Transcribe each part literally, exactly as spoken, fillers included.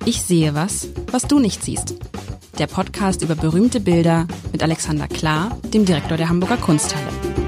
Ich sehe was, was du nicht siehst. Der Podcast über berühmte Bilder mit Alexander Klar, dem Direktor der Hamburger Kunsthalle.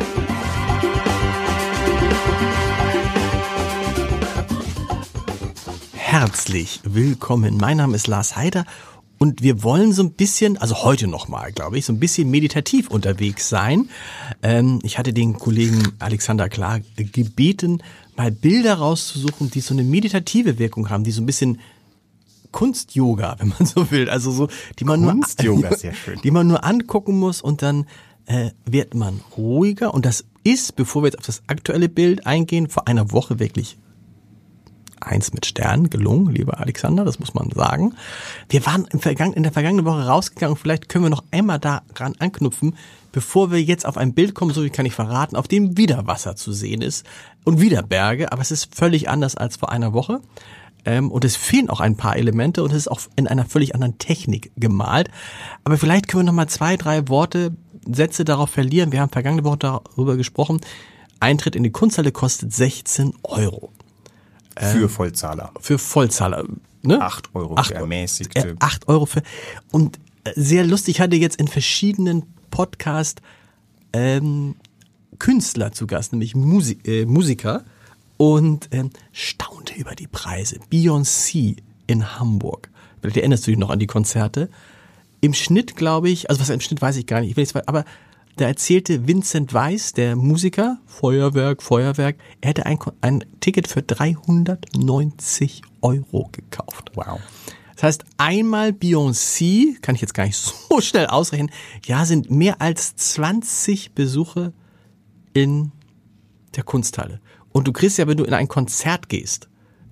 Herzlich willkommen. Mein Name ist Lars Heider und wir wollen so ein bisschen, also heute nochmal, glaube ich, so ein bisschen meditativ unterwegs sein. Ähm, ich hatte den Kollegen Alexander Klar gebeten, mal Bilder rauszusuchen, die so eine meditative Wirkung haben, die so ein bisschen Kunst-Yoga, wenn man so will, also so, die man Kunst-Yoga, nur, sehr schön. die man nur angucken muss und dann äh, wird man ruhiger. Und das ist, bevor wir jetzt auf das aktuelle Bild eingehen, vor einer Woche wirklich eins mit Sternen gelungen, lieber Alexander, das muss man sagen. Wir waren im Vergangen, in der vergangenen Woche rausgegangen, vielleicht können wir noch einmal daran anknüpfen, bevor wir jetzt auf ein Bild kommen, so wie kann ich verraten, auf dem wieder Wasser zu sehen ist und wieder Berge, aber es ist völlig anders als vor einer Woche. Ähm, und es fehlen auch ein paar Elemente und es ist auch in einer völlig anderen Technik gemalt. Aber vielleicht können wir noch mal zwei, drei Worte, Sätze darauf verlieren. Wir haben vergangene Woche darüber gesprochen. Eintritt in die Kunsthalle kostet sechzehn Euro. Für ähm, Vollzahler. Für Vollzahler. Ne? acht Euro acht für Euro. ermäßigte. Äh, acht Euro für. Und sehr lustig, ich hatte jetzt in verschiedenen Podcasts ähm, Künstler zu Gast, nämlich Musik, äh, Musiker. Und ähm, staunte über die Preise. Beyoncé in Hamburg. Vielleicht erinnerst du dich noch an die Konzerte. Im Schnitt, glaube ich, also was im Schnitt weiß ich gar nicht, ich will jetzt, aber da erzählte Vincent Weiss, der Musiker, Feuerwerk, Feuerwerk, er hätte ein, ein Ticket für dreihundertneunzig Euro gekauft. Wow. Das heißt, einmal Beyoncé, kann ich jetzt gar nicht so schnell ausrechnen, ja, sind mehr als zwanzig Besuche in der Kunsthalle. Und du kriegst ja, wenn du in ein Konzert gehst,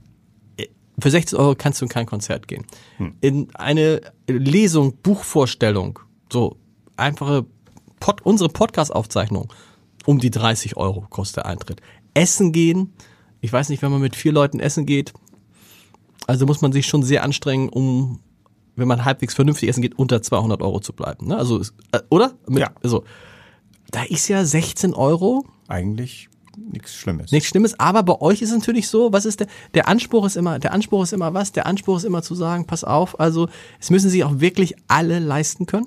für sechzehn Euro kannst du in kein Konzert gehen. Hm. In eine Lesung, Buchvorstellung, so einfache Pod, unsere Podcast-Aufzeichnung, um die dreißig Euro kostet der Eintritt. Essen gehen, ich weiß nicht, wenn man mit vier Leuten essen geht, also muss man sich schon sehr anstrengen, um, wenn man halbwegs vernünftig essen geht, unter zweihundert Euro zu bleiben. Ne? Also, oder? Mit, ja. Also, da ist ja sechzehn Euro. Eigentlich nichts Schlimmes. Nichts Schlimmes, aber bei euch ist es natürlich so, was ist der, der Anspruch ist immer, der Anspruch ist immer was? Der Anspruch ist immer zu sagen, pass auf, also, es müssen sich auch wirklich alle leisten können?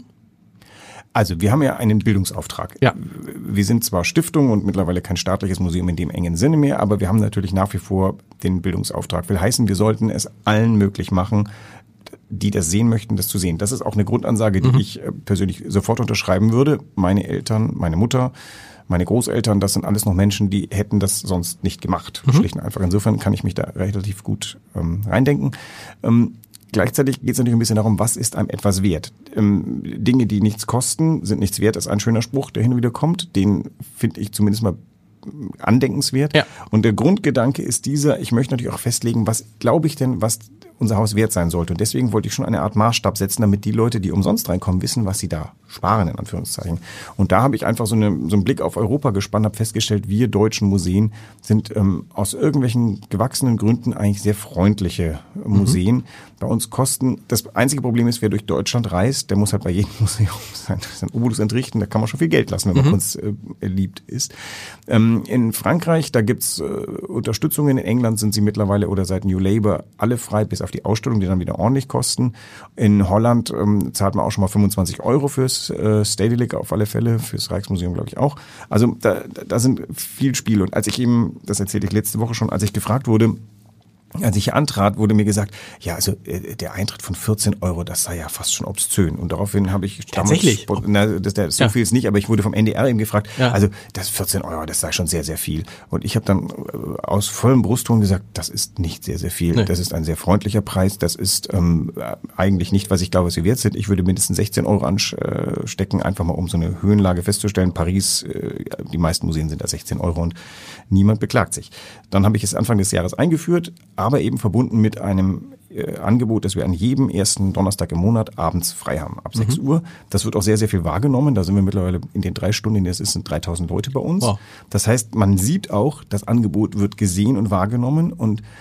Also wir haben ja einen Bildungsauftrag. Ja. Wir sind zwar Stiftung und mittlerweile kein staatliches Museum in dem engen Sinne mehr, aber wir haben natürlich nach wie vor den Bildungsauftrag. Will heißen, wir sollten es allen möglich machen, die das sehen möchten, das zu sehen. Das ist auch eine Grundansage, die mhm. ich persönlich sofort unterschreiben würde. Meine Eltern, meine Mutter, meine Großeltern, das sind alles noch Menschen, die hätten das sonst nicht gemacht. Mhm. Schlicht und einfach. Insofern kann ich mich da relativ gut ähm, reindenken. Ähm, Gleichzeitig geht es natürlich ein bisschen darum, was ist einem etwas wert. Ähm, Dinge, die nichts kosten, sind nichts wert. Das ist ein schöner Spruch, der hin und wieder kommt. Den finde ich zumindest mal andenkenswert. Ja. Und der Grundgedanke ist dieser, ich möchte natürlich auch festlegen, was glaube ich denn, was unser Haus wert sein sollte. Und deswegen wollte ich schon eine Art Maßstab setzen, damit die Leute, die umsonst reinkommen, wissen, was sie da sparen, in Anführungszeichen. Und da habe ich einfach so, eine, so einen Blick auf Europa gespannt, habe festgestellt, wir deutschen Museen sind ähm, aus irgendwelchen gewachsenen Gründen eigentlich sehr freundliche Museen. Mhm. Bei uns kosten, das einzige Problem ist, wer durch Deutschland reist, der muss halt bei jedem Museum sein, sein Obolus entrichten, da kann man schon viel Geld lassen, wenn man mhm. Kunst äh, liebt ist. Ähm, in Frankreich, da gibt's äh, Unterstützungen, in England sind sie mittlerweile oder seit New Labour alle frei, bis auf die Ausstellung, die dann wieder ordentlich kosten. In Holland ähm, zahlt man auch schon mal fünfundzwanzig Euro fürs äh, Stedelijk auf alle Fälle, fürs Rijksmuseum glaube ich auch. Also da, da sind viel Spiele. Und als ich eben, das erzählte ich letzte Woche schon, als ich gefragt wurde, als ich hier antrat, wurde mir gesagt, ja, also äh, der Eintritt von vierzehn Euro, das sei ja fast schon obszön. Und daraufhin habe ich tatsächlich, damals, na, das, das, so ja. viel ist nicht, aber ich wurde vom N D R eben gefragt, ja. also das vierzehn Euro, das sei schon sehr, sehr viel. Und ich habe dann äh, aus vollem Brustton gesagt, das ist nicht sehr, sehr viel. Nee. Das ist ein sehr freundlicher Preis. Das ist ähm, eigentlich nicht, was ich glaube, was sie wert sind. Ich würde mindestens sechzehn Euro anstecken, einfach mal um so eine Höhenlage festzustellen. Paris, äh, die meisten Museen sind da sechzehn Euro und niemand beklagt sich. Dann habe ich es Anfang des Jahres eingeführt, aber eben verbunden mit einem äh, Angebot, das wir an jedem ersten Donnerstag im Monat abends frei haben, ab sechs Uhr. Das wird auch sehr, sehr viel wahrgenommen. Da sind wir mittlerweile in den drei Stunden, in denen es ist, sind dreitausend Leute bei uns. Wow. Das heißt, man sieht auch, das Angebot wird gesehen und wahrgenommen und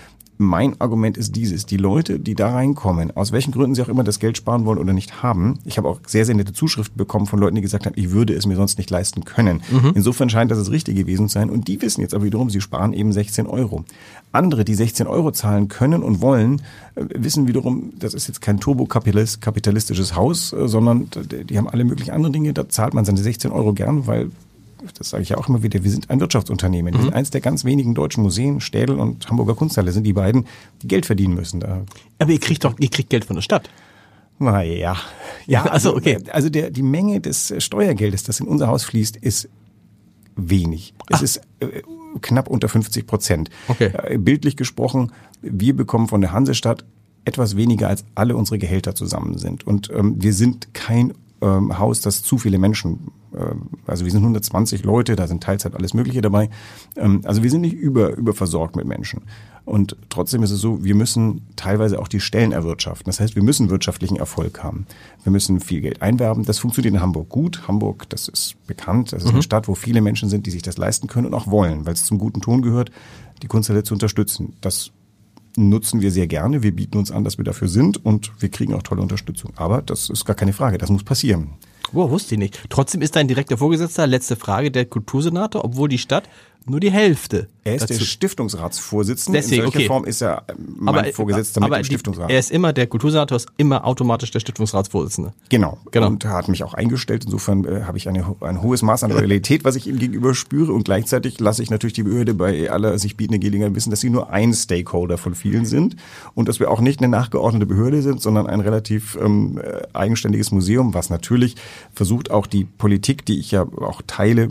mein Argument ist dieses: Die Leute, die da reinkommen, aus welchen Gründen sie auch immer das Geld sparen wollen oder nicht haben, ich habe auch sehr, sehr nette Zuschriften bekommen von Leuten, die gesagt haben, ich würde es mir sonst nicht leisten können. Mhm. Insofern scheint das das Richtige gewesen zu sein. Und die wissen jetzt aber wiederum, sie sparen eben sechzehn Euro. Andere, die sechzehn Euro zahlen können und wollen, wissen wiederum, das ist jetzt kein turbokapitalistisches Haus, sondern die haben alle möglichen anderen Dinge. Da zahlt man seine sechzehn Euro gern, weil, das sage ich ja auch immer wieder, wir sind ein Wirtschaftsunternehmen. Wir mhm. sind eins der ganz wenigen deutschen Museen, Städel und Hamburger Kunsthalle sind die beiden, die Geld verdienen müssen. Da. Aber ihr kriegt doch, ihr kriegt Geld von der Stadt. Naja, ja, also, okay. Also der, die Menge des Steuergeldes, das in unser Haus fließt, ist wenig. Es Ach. ist äh, knapp unter fünfzig Prozent. Okay. Äh, bildlich gesprochen, wir bekommen von der Hansestadt etwas weniger, als alle unsere Gehälter zusammen sind. Und ähm, wir sind kein ähm, Haus, das zu viele Menschen, äh, also wir sind hundertzwanzig Leute, da sind Teilzeit alles Mögliche dabei. Ähm, also wir sind nicht über, überversorgt mit Menschen. Und trotzdem ist es so, wir müssen teilweise auch die Stellen erwirtschaften. Das heißt, wir müssen wirtschaftlichen Erfolg haben. Wir müssen viel Geld einwerben. Das funktioniert in Hamburg gut. Hamburg, das ist bekannt. Das ist mhm. eine Stadt, wo viele Menschen sind, die sich das leisten können und auch wollen, weil es zum guten Ton gehört, die Kunsthalle zu unterstützen. Das nutzen wir sehr gerne. Wir bieten uns an, dass wir dafür sind und wir kriegen auch tolle Unterstützung. Aber das ist gar keine Frage. Das muss passieren. Wow, wusste ich nicht. Trotzdem ist dein direkter Vorgesetzter, letzte Frage, der Kultursenator, obwohl die Stadt nur die Hälfte. Er ist dazu. Der Stiftungsratsvorsitzende. Deswegen, in solcher okay. Form ist er mein aber, Vorgesetzter aber mit dem Stiftungsrat. Er ist immer, der Kultursenator ist immer automatisch der Stiftungsratsvorsitzende. Genau. genau. Und er hat mich auch eingestellt. Insofern äh, habe ich eine, ein hohes Maß an Loyalität, was ich ihm gegenüber spüre. Und gleichzeitig lasse ich natürlich die Behörde bei aller sich bietenden Gelegenheit wissen, dass sie nur ein Stakeholder von vielen sind. Und dass wir auch nicht eine nachgeordnete Behörde sind, sondern ein relativ ähm, eigenständiges Museum, was natürlich versucht, auch die Politik, die ich ja auch teile,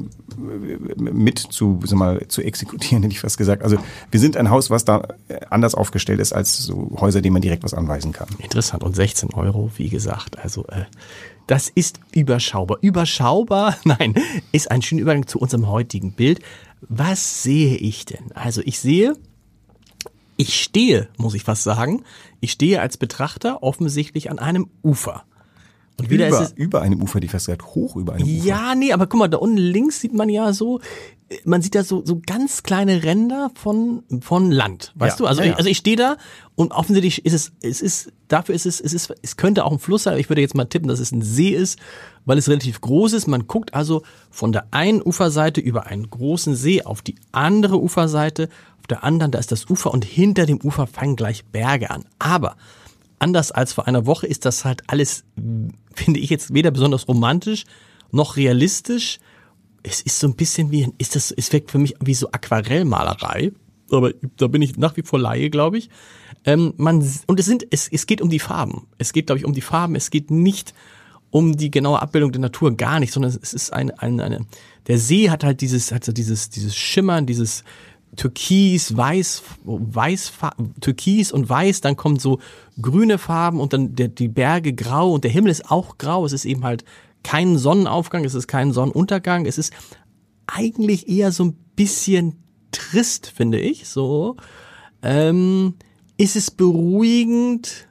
mit zu, sag mal, zu exekutieren, hätte ich fast gesagt. Also wir sind ein Haus, was da anders aufgestellt ist als so Häuser, denen man direkt was anweisen kann. Interessant. Und sechzehn Euro, wie gesagt, also äh, das ist überschaubar. Überschaubar, nein, ist ein schöner Übergang zu unserem heutigen Bild. Was sehe ich denn? Also ich sehe, ich stehe, muss ich fast sagen, ich stehe als Betrachter offensichtlich an einem Ufer. Und wieder über, ist es über einem Ufer, die fast gesagt, hoch über einem Ufer. Ja, nee, aber guck mal, da unten links sieht man ja so, man sieht da so so ganz kleine Ränder von von Land, weißt ja, du? Also ja, ja. Ich, also ich stehe da und offensichtlich ist es es ist dafür ist es es ist es könnte auch ein Fluss sein, aber ich würde jetzt mal tippen, dass es ein See ist, weil es relativ groß ist. Man guckt also von der einen Uferseite über einen großen See auf die andere Uferseite, auf der anderen da ist das Ufer und hinter dem Ufer fangen gleich Berge an. Aber anders als vor einer Woche ist das halt alles, finde ich jetzt weder besonders romantisch noch realistisch. Es ist so ein bisschen wie, ist das, es wirkt für mich wie so Aquarellmalerei. Aber da bin ich nach wie vor Laie, glaube ich. Ähm, man, und es sind, es, es geht um die Farben. Es geht, glaube ich, um die Farben. Es geht nicht um die genaue Abbildung der Natur, gar nicht, sondern es ist eine, eine, eine, der See hat halt dieses, hat so dieses, dieses Schimmern, dieses Türkis, Weiß, Weiß, Türkis und Weiß, dann kommen so grüne Farben und dann der, die Berge grau und der Himmel ist auch grau. Es ist eben halt kein Sonnenaufgang, es ist kein Sonnenuntergang. Es ist eigentlich eher so ein bisschen trist, finde ich. So ähm, ist es beruhigend.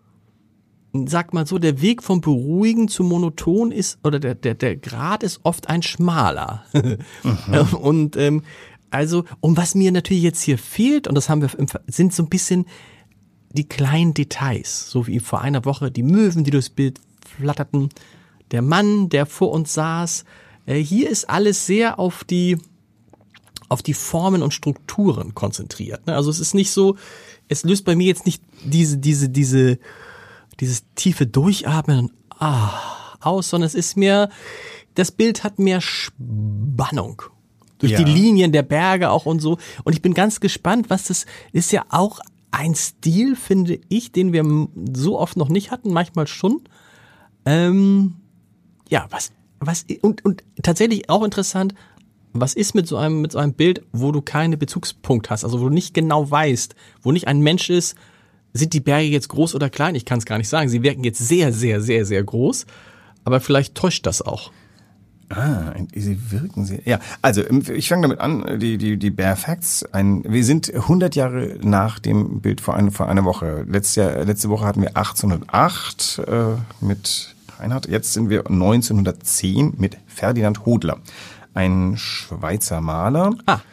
Sag mal so, der Weg vom beruhigend zu monoton ist, oder der der der Grad ist oft ein schmaler. Mhm. Und ähm, also, und was mir natürlich jetzt hier fehlt, und das haben wir, im, sind so ein bisschen die kleinen Details, so wie vor einer Woche die Möwen, die durchs Bild flatterten, der Mann, der vor uns saß. Äh, hier ist alles sehr auf die auf die Formen und Strukturen konzentriert. Ne? Also es ist nicht so, es löst bei mir jetzt nicht diese diese diese dieses tiefe Durchatmen und ah, aus, sondern es ist mehr, das Bild hat mehr Spannung. Durch ja. die Linien der Berge auch und so. Und ich bin ganz gespannt, was das ist ja auch ein Stil, finde ich, den wir so oft noch nicht hatten, manchmal schon. Ähm, ja, was, was, und, und tatsächlich auch interessant, was ist mit so einem, mit so einem Bild, wo du keine Bezugspunkt hast, also wo du nicht genau weißt, wo nicht ein Mensch ist, sind die Berge jetzt groß oder klein? Ich kann es gar nicht sagen. Sie wirken jetzt sehr, sehr, sehr, sehr groß, aber vielleicht täuscht das auch. Ah, sie wirken sehr. Ja, also ich fange damit an, die die die Bare Facts. Ein, wir sind hundert Jahre nach dem Bild vor, ein, vor einer Woche. Letztes Jahr, letzte Woche hatten wir achtzehnhundertacht äh, mit Reinhard. Jetzt sind wir neunzehnhundertzehn mit Ferdinand Hodler, ein Schweizer Maler. Ah.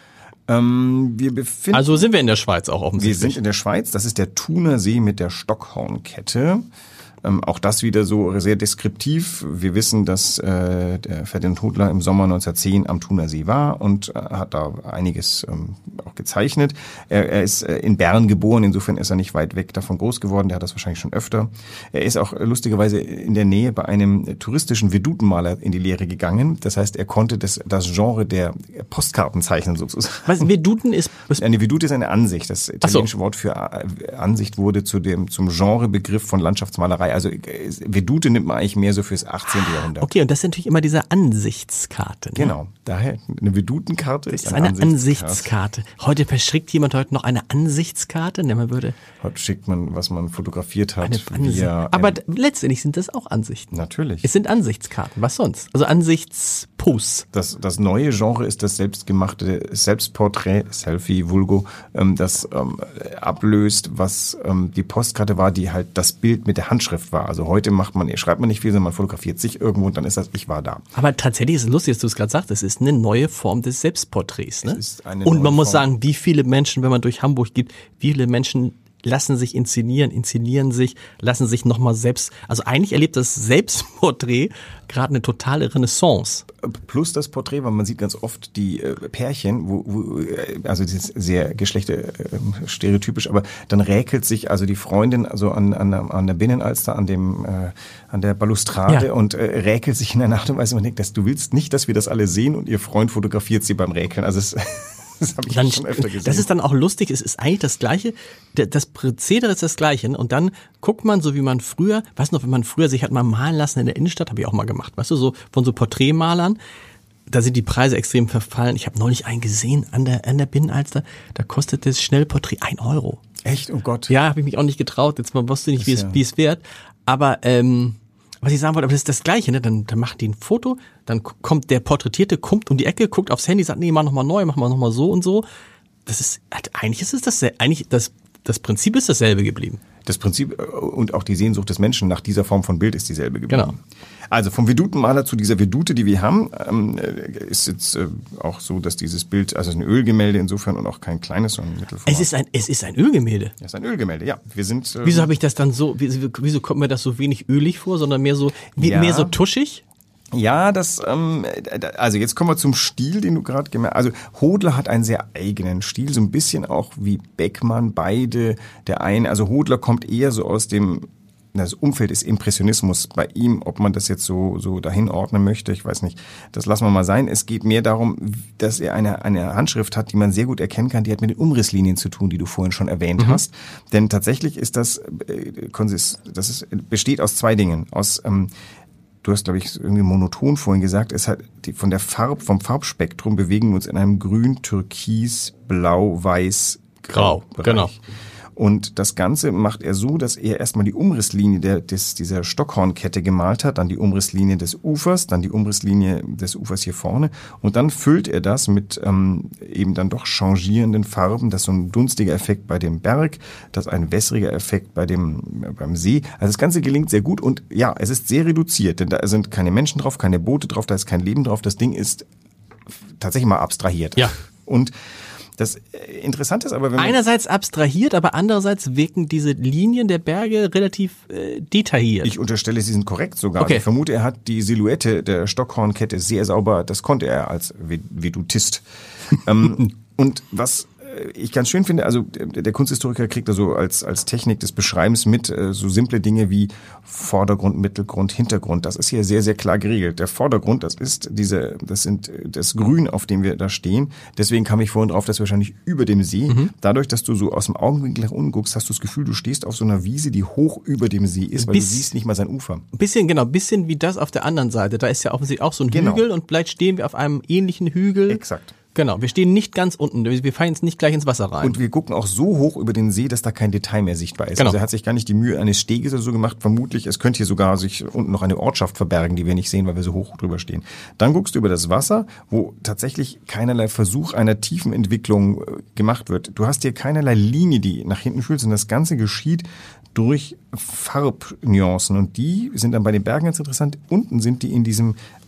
Ähm, wir befinden Also sind wir in der Schweiz auch Wir offensichtlich. sind in der Schweiz, das ist der Thunersee mit der Stockhornkette. Ähm, auch das wieder so sehr deskriptiv. Wir wissen, dass äh, der Ferdinand Hodler im Sommer neunzehnhundertzehn am Thunersee war und äh, hat da einiges ähm, auch gezeichnet. Er, er ist äh, in Bern geboren, insofern ist er nicht weit weg davon groß geworden. Der hat das wahrscheinlich schon öfter. Er ist auch äh, lustigerweise in der Nähe bei einem äh, touristischen Vedutenmaler in die Lehre gegangen. Das heißt, er konnte das, das Genre der Postkarten zeichnen sozusagen. Was, Veduten ist... ist Eine Vedute ist eine Ansicht. Das italienische so. Wort für äh, Ansicht wurde zu dem zum Genrebegriff von Landschaftsmalerei. Also Vedute nimmt man eigentlich mehr so fürs achtzehnten Jahrhundert. Okay, und das ist natürlich immer diese Ansichtskarte. Ne? Genau, daher eine Vedutenkarte Das ist ist eine, eine Ansichtskarte. Ansichtskarte. Heute verschickt jemand heute noch eine Ansichtskarte, ne, man würde Heute schickt man, was man fotografiert hat. eine Ansicht. via Aber ein, d- letztendlich sind das auch Ansichten. natürlich. Es sind Ansichtskarten. Was sonst? Also Ansichtsposts. Das, das neue Genre ist das selbstgemachte Selbstporträt, Selfie, Vulgo, ähm, das ähm, ablöst, was ähm, die Postkarte war, die halt das Bild mit der Handschrift war. Also heute macht man, schreibt man nicht viel, sondern man fotografiert sich irgendwo und dann ist das, ich war da. Aber tatsächlich ist es lustig, dass du es gerade sagst. Es ist eine neue Form des Selbstporträts. Ne? Es ist eine Und neue man muss Form. sagen, wie viele Menschen, wenn man durch Hamburg geht, wie viele Menschen lassen sich inszenieren, inszenieren sich, lassen sich nochmal selbst, also eigentlich erlebt das Selbstporträt gerade eine totale Renaissance. Plus das Porträt, weil man sieht ganz oft die äh, Pärchen, wo, wo äh, also das ist sehr geschlechter äh, stereotypisch, aber dann räkelt sich also die Freundin also an an, der- an der Binnenalster, an dem äh, an der Balustrade Ja. und äh, räkelt sich in einer Art und Weise, man denkt, dass du willst nicht, dass wir das alle sehen und ihr Freund fotografiert sie beim Räkeln. Also es das habe ich Dann, schon öfter gesehen. das ist dann auch lustig, es ist eigentlich das Gleiche, Der- das Prozedere ist das Gleiche und dann guckt man, so wie man früher, weißt du noch, wenn man früher sich hat mal malen lassen in der Innenstadt, habe ich auch mal gemacht, weißt du, so von so Porträtmalern, da sind die Preise extrem verfallen. Ich habe neulich einen gesehen an der, an der Binnenalster, da kostet das Schnellporträt ein Euro. Echt? Oh Gott. Ja, habe ich mich auch nicht getraut, jetzt man wusste nicht, wie Das es, ist ja- wie es wird, aber ähm, was ich sagen wollte, aber das ist das Gleiche, ne? Dann, dann machen die ein Foto, dann k- kommt der Porträtierte, kommt um die Ecke, guckt aufs Handy, sagt, nee, mach nochmal neu, mach mal nochmal so und so. Das ist, halt, eigentlich ist es das, eigentlich, das, das Prinzip ist dasselbe geblieben. Das Prinzip äh, und auch die Sehnsucht des Menschen nach dieser Form von Bild ist dieselbe geblieben. Genau. Also vom Vedutenmaler zu dieser Vedute, die wir haben, ähm, äh, ist jetzt äh, auch so, dass dieses Bild, also es ist ein Ölgemälde insofern und auch kein kleines, sondern ein Mittelformat. Es ist ein, es ist ein Ölgemälde. Es ist ein Ölgemälde, ja. Wir sind. Äh, Wieso habe ich das dann so, wieso, wieso kommt mir das so wenig ölig vor, sondern mehr so, wie, Ja. mehr so tuschig? Ja, das, ähm, also jetzt kommen wir zum Stil, den du gerade gemerkt hast. Also Hodler hat einen sehr eigenen Stil, so ein bisschen auch wie Beckmann, beide. Der eine, also Hodler kommt eher so aus dem, das Umfeld ist Impressionismus bei ihm, ob man das jetzt so, so dahin ordnen möchte, ich weiß nicht, das lassen wir mal sein. Es geht mehr darum, dass er eine, eine Handschrift hat, die man sehr gut erkennen kann, die hat mit den Umrisslinien zu tun, die du vorhin schon erwähnt hast. Denn tatsächlich ist das, äh, konsist, das ist, besteht aus zwei Dingen, aus, ähm, du hast, glaube ich, irgendwie monoton vorhin gesagt, es hat die, von der Farb, vom Farbspektrum bewegen wir uns in einem grün, türkis, blau, weiß, grau Grau, Bereich. genau. Und das Ganze macht er so, dass er erstmal die Umrisslinie der, des, dieser Stockhornkette gemalt hat, dann die Umrisslinie des Ufers, dann die Umrisslinie des Ufers hier vorne und dann füllt er das mit ähm, eben dann doch changierenden Farben. Das ist so ein dunstiger Effekt bei dem Berg, das ist ein wässriger Effekt bei dem beim See. Also das Ganze gelingt sehr gut und ja, es ist sehr reduziert, denn da sind keine Menschen drauf, keine Boote drauf, da ist kein Leben drauf. Das Ding ist tatsächlich mal abstrahiert. Ja. Und das Interessante ist aber, wenn man Einerseits abstrahiert, aber andererseits wirken diese Linien der Berge relativ äh, detailliert. Ich unterstelle, sie sind korrekt sogar. Okay. Ich vermute, er hat die Silhouette der Stockhornkette sehr sauber, das konnte er als Vedutist. ähm, und was ich ganz schön finde, also der Kunsthistoriker kriegt da so als, als Technik des Beschreibens mit äh, so simple Dinge wie Vordergrund, Mittelgrund, Hintergrund. Das ist hier sehr, sehr klar geregelt. Der Vordergrund, das ist diese, das sind das Grün, auf dem wir da stehen. Deswegen kam ich vorhin drauf, dass wahrscheinlich über dem See. Mhm. Dadurch, dass du so aus dem Augenwinkel nach unten guckst, hast du das Gefühl, du stehst auf so einer Wiese, die hoch über dem See ist, weil Bis- du siehst nicht mal sein Ufer. Bisschen, genau, bisschen wie das auf der anderen Seite. Da ist ja offensichtlich auch so ein Genau. Hügel und vielleicht stehen wir auf einem ähnlichen Hügel. Exakt. Genau, wir stehen nicht ganz unten, wir fallen jetzt nicht gleich ins Wasser rein. Und wir gucken auch so hoch über den See, dass da kein Detail mehr sichtbar ist. Genau. Also er hat sich gar nicht die Mühe eines Steges oder so gemacht. Vermutlich, es könnte hier sogar sich unten noch eine Ortschaft verbergen, die wir nicht sehen, weil wir so hoch drüber stehen. Dann guckst du über das Wasser, wo tatsächlich keinerlei Versuch einer Tiefenentwicklung äh, gemacht wird. Du hast hier keinerlei Linie, die nach hinten führt, sondern das Ganze geschieht durch Farbnuancen. Und die sind dann bei den Bergen ganz interessant. Unten sind die in diesem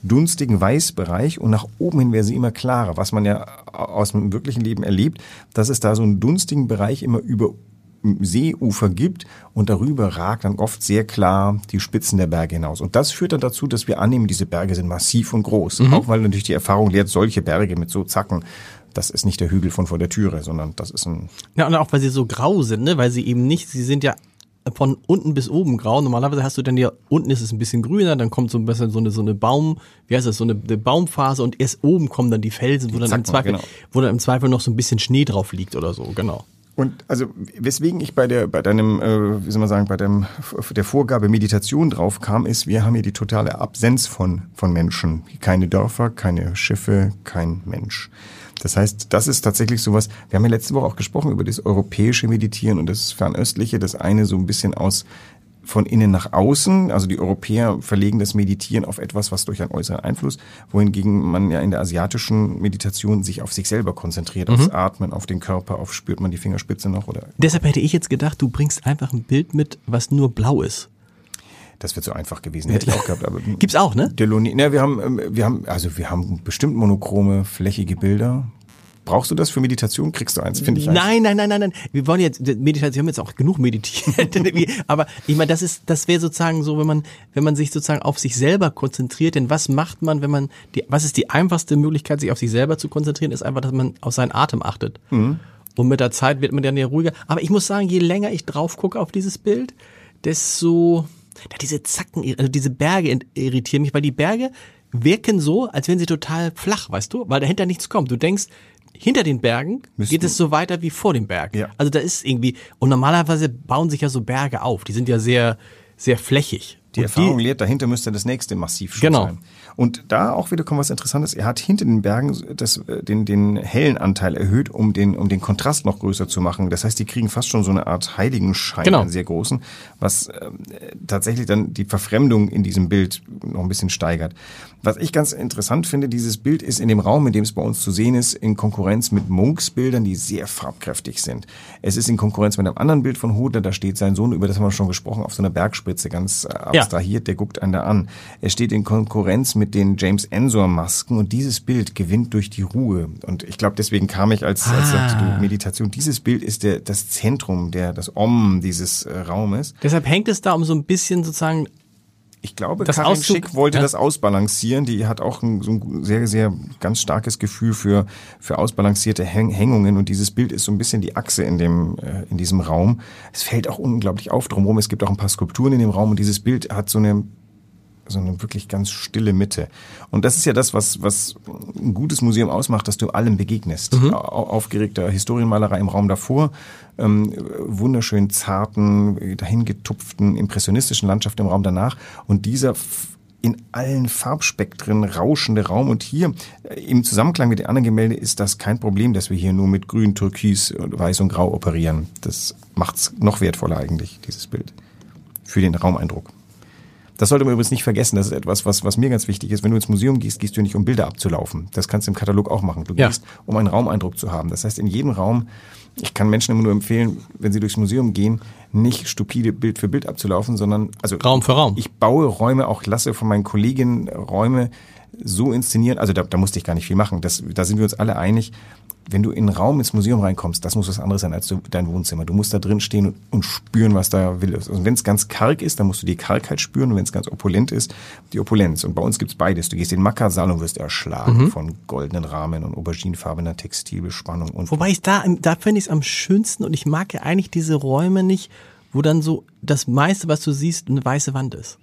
dunstigen Weißbereich und nach oben hin wäre sie immer klarer, was man ja aus dem wirklichen Leben erlebt, dass es da so einen dunstigen Bereich immer über Seeufer gibt und darüber ragt dann oft sehr klar die Spitzen der Berge hinaus. Und das führt dann dazu, dass wir annehmen, diese Berge sind massiv und groß. Mhm. Auch weil natürlich die Erfahrung lehrt, solche Berge mit so Zacken, das ist nicht der Hügel von vor der Türe, sondern das ist ein... Ja, und auch weil sie so grau sind, ne? Weil sie eben nicht, sie sind ja von unten bis oben grau. Normalerweise hast du dann ja, unten ist es ein bisschen grüner, dann kommt so ein bisschen so eine, so eine Baum, wie heißt das, so eine, eine Baumphase und erst oben kommen dann die Felsen, wo dann im Zweifel, genau. wo dann im Zweifel noch so ein bisschen Schnee drauf liegt oder so, genau. Und also weswegen ich bei der bei deinem äh, wie soll man sagen bei dem der Vorgabe Meditation drauf kam, ist, wir haben hier die totale Absenz von von Menschen, keine Dörfer, keine Schiffe, kein Mensch. Das heißt, das ist tatsächlich sowas. Wir haben ja letzte Woche auch gesprochen über das europäische Meditieren und das fernöstliche, das eine so ein bisschen aus von innen nach außen, also die Europäer verlegen das Meditieren auf etwas, was durch einen äußeren Einfluss, wohingegen man ja in der asiatischen Meditation sich auf sich selber konzentriert, mhm. aufs Atmen, auf den Körper, auf spürt man die Fingerspitze noch oder. Deshalb hätte ich jetzt gedacht, du bringst einfach ein Bild mit, was nur blau ist. Das wird so einfach gewesen, hätte ich auch gehabt. Aber gibt's auch, ne? Deloni, ne, wir haben, wir haben, also wir haben bestimmt monochrome, flächige Bilder. Brauchst du das für Meditation? Kriegst du eins, finde ich. Nein, nein, nein, nein, nein. Wir wollen jetzt, Meditation, wir haben jetzt auch genug meditiert. Aber ich meine, das ist, das wäre sozusagen so, wenn man, wenn man sich sozusagen auf sich selber konzentriert, denn was macht man, wenn man, die, was ist die einfachste Möglichkeit, sich auf sich selber zu konzentrieren, ist einfach, dass man auf seinen Atem achtet. Mhm. Und mit der Zeit wird man dann ja ruhiger. Aber ich muss sagen, je länger ich drauf gucke auf dieses Bild, desto, ja, diese Zacken, also diese Berge irritieren mich, weil die Berge wirken so, als wären sie total flach, weißt du, weil dahinter nichts kommt. Du denkst, hinter den Bergen Müssten. geht es so weiter wie vor dem Berg. Ja. Also da ist irgendwie, und normalerweise bauen sich ja so Berge auf, die sind ja sehr, sehr flächig. Die und Erfahrung die, lehrt, dahinter müsste das nächste massiv schon genau. sein. Und da auch wieder kommt was Interessantes. Er hat hinter den Bergen das, den, den hellen Anteil erhöht, um den, um den Kontrast noch größer zu machen. Das heißt, die kriegen fast schon so eine Art Heiligenschein, genau. einen sehr großen, was äh, tatsächlich dann die Verfremdung in diesem Bild noch ein bisschen steigert. Was ich ganz interessant finde, dieses Bild ist in dem Raum, in dem es bei uns zu sehen ist, in Konkurrenz mit Munks Bildern, die sehr farbkräftig sind. Es ist in Konkurrenz mit einem anderen Bild von Hodler, da steht sein Sohn, über das haben wir schon gesprochen, auf so einer Bergspitze, ganz äh, abstrahiert, ja. der guckt einen da an. Er steht in Konkurrenz mit den James Ensor Masken und dieses Bild gewinnt durch die Ruhe. Und ich glaube, deswegen kam ich als, als ah. sagst du, Meditation. Dieses Bild ist der, das Zentrum, der, das Om dieses äh, Raumes. Deshalb hängt es da um so ein bisschen sozusagen. Ich glaube, das Karin Auszug, Schick wollte ja. das ausbalancieren. Die hat auch ein, so ein sehr, sehr ganz starkes Gefühl für, für ausbalancierte Häng- Hängungen. Und dieses Bild ist so ein bisschen die Achse in dem, äh, in diesem Raum. Es fällt auch unglaublich auf drumherum. Es gibt auch ein paar Skulpturen in dem Raum und dieses Bild hat so eine, so eine wirklich ganz stille Mitte. Und das ist ja das, was, was ein gutes Museum ausmacht, dass du allem begegnest. Mhm. Aufgeregter Historienmalerei im Raum davor, ähm, wunderschön zarten, dahingetupften, impressionistischen Landschaft im Raum danach und dieser in allen Farbspektren rauschende Raum. Und hier im Zusammenklang mit den anderen Gemälden ist das kein Problem, dass wir hier nur mit Grün, Türkis, Weiß und Grau operieren. Das macht's noch wertvoller eigentlich, dieses Bild, für den Raumeindruck. Das sollte man übrigens nicht vergessen. Das ist etwas, was, was mir ganz wichtig ist. Wenn du ins Museum gehst, gehst du nicht, um Bilder abzulaufen. Das kannst du im Katalog auch machen. Du ja. gehst, um einen Raumeindruck zu haben. Das heißt, in jedem Raum, ich kann Menschen immer nur empfehlen, wenn sie durchs Museum gehen, nicht stupide Bild für Bild abzulaufen, sondern, also. Raum für Raum. Ich baue Räume, auch lasse von meinen Kolleginnen Räume so inszenieren. Also da, da musste ich gar nicht viel machen. Das, da sind wir uns alle einig. Wenn du in einen Raum ins Museum reinkommst, das muss was anderes sein als du, dein Wohnzimmer. Du musst da drin stehen und, und spüren, was da will. Also wenn es ganz karg ist, dann musst du die Kargheit spüren. Und wenn es ganz opulent ist, die Opulenz. Und bei uns gibt's beides. Du gehst in den Makka-Saal und wirst erschlagen mhm. von goldenen Rahmen und auberginefarbener Textilbespannung. Und Wobei ich da, da finde ich es am schönsten und ich mag ja eigentlich diese Räume nicht, wo dann so das meiste, was du siehst, eine weiße Wand ist.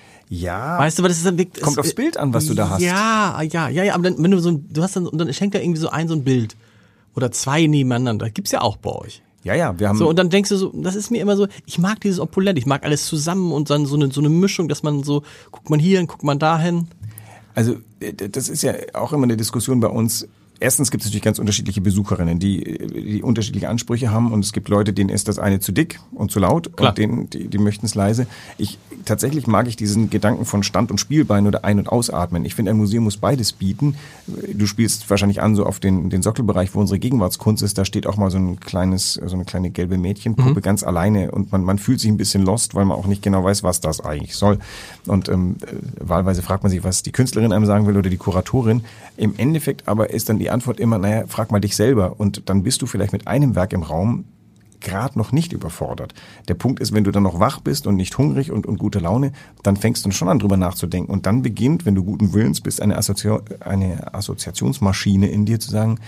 Ja. Weißt du, aber das ist dann wirklich, kommt aufs Bild an, was du da hast. Ja, ja, ja, ja, aber dann, wenn du so ein, du hast dann, und dann schenkt da irgendwie so ein, so ein Bild. Oder zwei nebeneinander. Gibt's ja auch bei euch. Ja, ja, wir haben. So, und dann denkst du so, das ist mir immer so, ich mag dieses Opulent, ich mag alles zusammen und dann so eine, so eine Mischung, dass man so, guckt man hier hin, guckt man dahin. Also, das ist ja auch immer eine Diskussion bei uns. erstens gibt es natürlich ganz unterschiedliche Besucherinnen, die, die unterschiedliche Ansprüche haben und es gibt Leute, denen ist das eine zu dick und zu laut Klar. und denen, die, die möchten es leise. Ich, tatsächlich mag ich diesen Gedanken von Stand- und Spielbein oder Ein- und Ausatmen. Ich finde, ein Museum muss beides bieten. Du spielst wahrscheinlich an so auf den, den Sockelbereich, wo unsere Gegenwartskunst ist, da steht auch mal so ein kleines, so eine kleine gelbe Mädchenpuppe mhm. ganz alleine und man, man fühlt sich ein bisschen lost, weil man auch nicht genau weiß, was das eigentlich soll. Und ähm, wahlweise fragt man sich, was die Künstlerin einem sagen will oder die Kuratorin. Im Endeffekt aber ist dann die Antwort immer, naja, frag mal dich selber und dann bist du vielleicht mit einem Werk im Raum gerade noch nicht überfordert. Der Punkt ist, wenn du dann noch wach bist und nicht hungrig und, und gute Laune, dann fängst du schon an, drüber nachzudenken. Und dann beginnt, wenn du guten Willens bist, eine, Assozi- eine Assoziationsmaschine in dir zu sagen,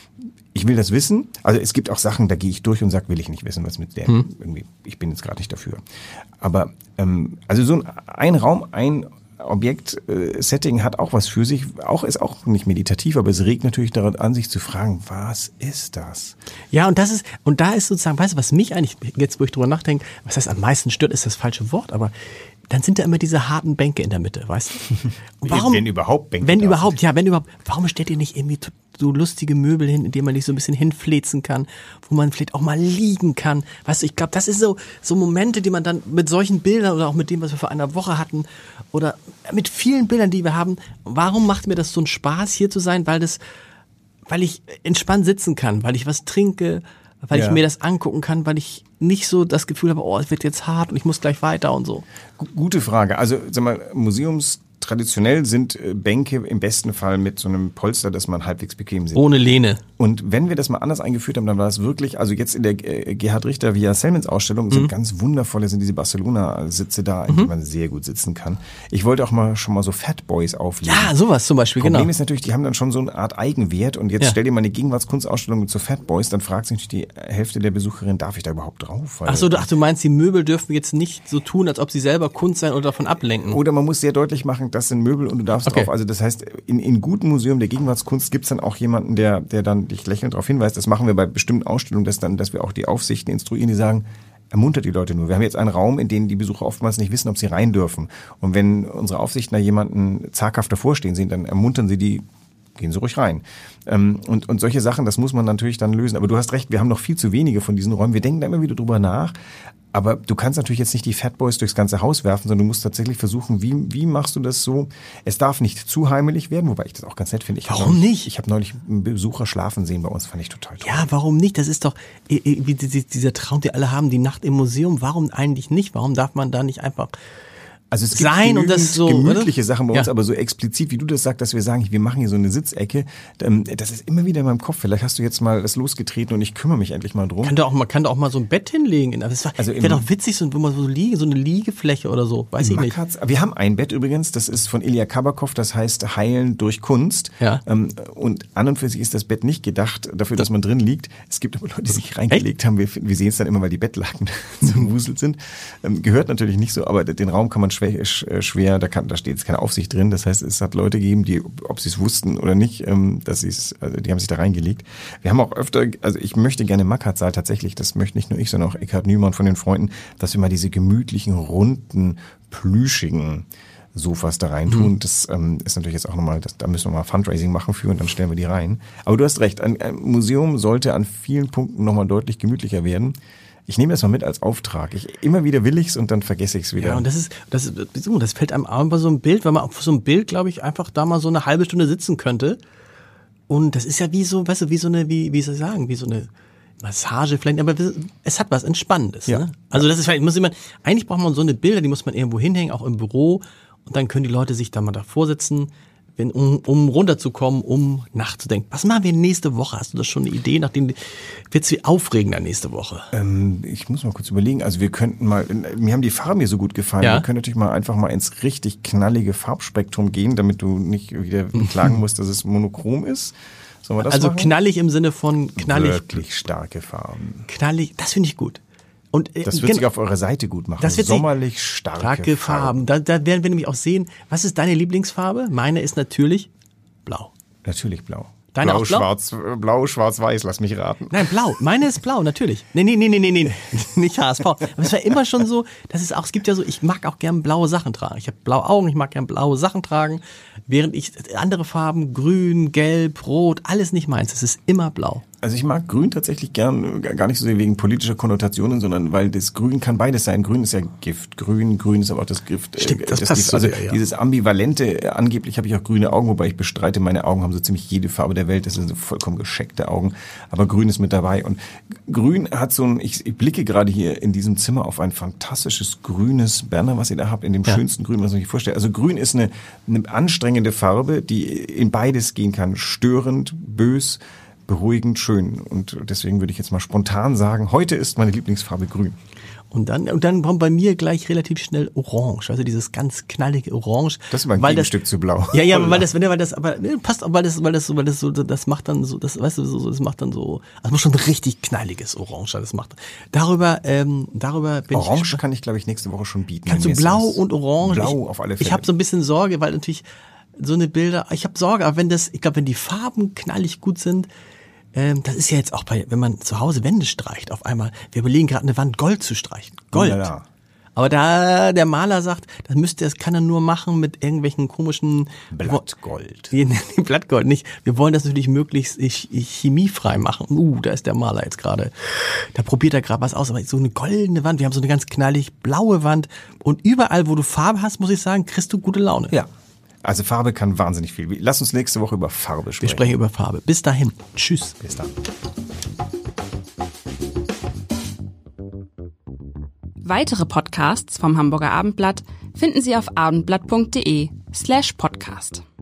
ich will das wissen. Also es gibt auch Sachen, da gehe ich durch und sage, will ich nicht wissen, was mit der hm. irgendwie, ich bin jetzt gerade nicht dafür. Aber ähm, also so ein, ein Raum, ein Objekt-Setting hat auch was für sich, auch ist auch nicht meditativ, aber es regt natürlich daran an, sich zu fragen, was ist das? Ja, und das ist, und da ist sozusagen, weißt du, was mich eigentlich, jetzt wo ich drüber nachdenke, was heißt am meisten stört, ist das falsche Wort, aber dann sind da immer diese harten Bänke in der Mitte, weißt du? Warum, wenn überhaupt Bänke. Wenn überhaupt, ja, wenn überhaupt. Warum stellt ihr nicht irgendwie so lustige Möbel hin, in denen man sich so ein bisschen hinfläzen kann, wo man vielleicht auch mal liegen kann? Weißt du, ich glaube, das ist so, so Momente, die man dann mit solchen Bildern oder auch mit dem, was wir vor einer Woche hatten oder mit vielen Bildern, die wir haben. Warum macht mir das so einen Spaß, hier zu sein? Weil das, weil ich entspannt sitzen kann, weil ich was trinke, weil ja. ich mir das angucken kann, weil ich nicht so das Gefühl habe, oh, es wird jetzt hart und ich muss gleich weiter und so. Gute Frage. Also, sag mal, Museums traditionell sind Bänke im besten Fall mit so einem Polster, dass man halbwegs bequem sitzt. Ohne Lehne. Und wenn wir das mal anders eingeführt haben, dann war das wirklich, also jetzt in der Gerhard Richter Via Selmens Ausstellung sind mhm. ganz wundervolle, sind diese Barcelona-Sitze da, in mhm. denen man sehr gut sitzen kann. Ich wollte auch mal schon mal so Fat Boys auflegen. Ja, sowas zum Beispiel, Problem genau. Problem ist natürlich, die haben dann schon so eine Art Eigenwert und jetzt ja. stell dir mal eine Gegenwartskunstausstellung mit so Fat Boys, dann fragt sich natürlich die Hälfte der Besucherin, darf ich da überhaupt drauf? Ach so, du, ach, du meinst, die Möbel dürfen jetzt nicht so tun, als ob sie selber Kunst seien oder davon ablenken. Oder man muss sehr deutlich machen, das sind Möbel und du darfst okay. drauf. Also das heißt, in, in gutem Museum der Gegenwartskunst gibt's dann auch jemanden, der, der dann dich lächelnd darauf hinweist. Das machen wir bei bestimmten Ausstellungen, dass dann, dass wir auch die Aufsichten instruieren, die sagen, ermuntert die Leute nur. Wir haben jetzt einen Raum, in den die Besucher oftmals nicht wissen, ob sie rein dürfen. Und wenn unsere Aufsichten da jemanden zaghaft davor stehen sehen, dann ermuntern sie die, gehen Sie ruhig rein. Und, und solche Sachen, das muss man natürlich dann lösen. Aber du hast recht, wir haben noch viel zu wenige von diesen Räumen. Wir denken da immer wieder drüber nach. Aber du kannst natürlich jetzt nicht die Fatboys durchs ganze Haus werfen, sondern du musst tatsächlich versuchen, wie, wie machst du das so? Es darf nicht zu heimelig werden, wobei ich das auch ganz nett finde. Ich warum neulich, nicht? Ich habe neulich einen Besucher schlafen sehen bei uns, fand ich total toll. Ja, warum nicht? Das ist doch wie dieser Traum, den alle haben, die Nacht im Museum. Warum eigentlich nicht? Warum darf man da nicht einfach Also es gibt sein und das so gemütliche oder? Sachen bei uns, ja. aber so explizit, wie du das sagst, dass wir sagen, wir machen hier so eine Sitzecke, das ist immer wieder in meinem Kopf. Vielleicht hast du jetzt mal das losgetreten und ich kümmere mich endlich mal drum. Kann da auch mal, kann da auch mal so ein Bett hinlegen. Das war, also wäre doch witzig, so, wo man so liege, so eine Liegefläche oder so, weiß ich nicht. Wir haben ein Bett übrigens, das ist von Ilya Kabakov, das heißt Heilen durch Kunst. Ja. Und an und für sich ist das Bett nicht gedacht dafür, dass man drin liegt. Es gibt aber Leute, die sich reingelegt Echt? haben. Wir, wir sehen es dann immer, weil die Bettlaken so gewuselt sind. Gehört natürlich nicht so, aber den Raum kann man schwer, schwer schwer, da, kann, da steht jetzt keine Aufsicht drin. Das heißt, es hat Leute gegeben, die, ob sie es wussten oder nicht, ähm, dass sie es, also die haben sich da reingelegt. Wir haben auch öfter, also ich möchte gerne im Makatsaal tatsächlich, das möchte nicht nur ich, sondern auch Eckhard Nümann von den Freunden, dass wir mal diese gemütlichen, runden, plüschigen Sofas da rein tun. Mhm. Das ähm, ist natürlich jetzt auch nochmal, das, da müssen wir mal Fundraising machen für und dann stellen wir die rein. Aber du hast recht, ein, ein Museum sollte an vielen Punkten nochmal deutlich gemütlicher werden. Ich nehme das mal mit als Auftrag. Ich, immer wieder will ich's und dann vergesse ich's wieder. Ja, und das ist, das ist, das fällt einem aber so ein Bild, weil man auf so ein Bild, glaube ich, einfach da mal so eine halbe Stunde sitzen könnte. Und das ist ja wie so, weißt du, wie so eine, wie, wie soll ich sagen, wie so eine Massage vielleicht, aber es hat was Entspannendes. Ja. Ne? Also das ist vielleicht, muss man, eigentlich braucht man so eine Bilder, die muss man irgendwo hinhängen, auch im Büro. Und dann können die Leute sich da mal davor sitzen, wenn, um, um runterzukommen, um nachzudenken. Was machen wir nächste Woche? Hast du das schon eine Idee? Nachdem wird's wie aufregender nächste Woche? Ähm, ich muss mal kurz überlegen. Also wir könnten mal, mir haben die Farben hier so gut gefallen. Ja? Wir können natürlich mal einfach mal ins richtig knallige Farbspektrum gehen, damit du nicht wieder klagen musst, dass es monochrom ist. Sollen wir das also machen? Knallig im Sinne von knallig. Wirklich starke Farben. Knallig, das finde ich gut. Und, äh, das wird sich auf eurer Seite gut machen. Das wird sommerlich starke, starke Farben. Farben. Da, da werden wir nämlich auch sehen, was ist deine Lieblingsfarbe? Meine ist natürlich blau. Natürlich blau. Deine blau, auch blau? schwarz, äh, blau, schwarz, weiß, lass mich raten. Nein, blau. Meine ist blau, natürlich. Nee, nee, nee, nee, nee, nee. Nicht H S V. Aber es war immer schon so, das ist auch, es gibt ja so, ich mag auch gern blaue Sachen tragen. Ich habe blaue Augen, ich mag gern blaue Sachen tragen, während ich andere Farben, grün, gelb, rot, alles nicht meins. Es ist immer blau. Also ich mag Grün tatsächlich gern, gar nicht so sehr wegen politischer Konnotationen, sondern weil das Grün kann beides sein. Grün ist ja Gift, Grün, Grün ist aber auch das Gift. Stimmt, äh, das das passt Gift. so Also sehr, ja. dieses Ambivalente, äh, angeblich habe ich auch grüne Augen, wobei ich bestreite, meine Augen haben so ziemlich jede Farbe der Welt, das sind so vollkommen gescheckte Augen, aber Grün ist mit dabei. Und Grün hat so ein, ich, ich blicke gerade hier in diesem Zimmer auf ein fantastisches grünes Banner, was ihr da habt, in dem Ja. schönsten Grün, was man sich vorstellt. Also Grün ist eine, eine anstrengende Farbe, die in beides gehen kann, störend, bös, beruhigend, schön. Und deswegen würde ich jetzt mal spontan sagen, heute ist meine Lieblingsfarbe grün. Und dann, und dann kommt bei mir gleich relativ schnell Orange, also dieses ganz knallige Orange. Das ist aber ein weil Gegenstück das, zu blau. Ja, ja, weil das, wenn weil das, aber ne, passt auch, weil das, weil das so, weil das so, das macht dann so, das, weißt du, so, das macht dann so, das muss schon ein richtig knalliges Orange, das macht. Darüber, ähm, darüber bin Orange ich. kann ich, glaube ich, nächste Woche schon bieten. Kannst du Wenn mir blau ist- und Orange? Blau ich, auf alle Fälle. Ich habe so ein bisschen Sorge, weil natürlich so eine Bilder, ich habe Sorge, aber wenn das, ich glaube, wenn die Farben knallig gut sind, ähm, das ist ja jetzt auch bei, wenn man zu Hause Wände streicht, auf einmal, wir überlegen gerade eine Wand Gold zu streichen. Gold. Oh, ja. Aber da der Maler sagt, das müsste, das kann er nur machen mit irgendwelchen komischen Blattgold. Nee, nee, Blattgold nicht. Wir wollen das natürlich möglichst ch- chemiefrei machen. Uh, da ist der Maler jetzt gerade. Da probiert er gerade was aus. Aber so eine goldene Wand, wir haben so eine ganz knallig blaue Wand. Und überall, wo du Farbe hast, muss ich sagen, kriegst du gute Laune. Ja. Also Farbe kann wahnsinnig viel. Lass uns nächste Woche über Farbe sprechen. Wir sprechen über Farbe. Bis dahin. Tschüss. Bis dann. Weitere Podcasts vom Hamburger Abendblatt finden Sie auf abendblatt punkt de slash podcast.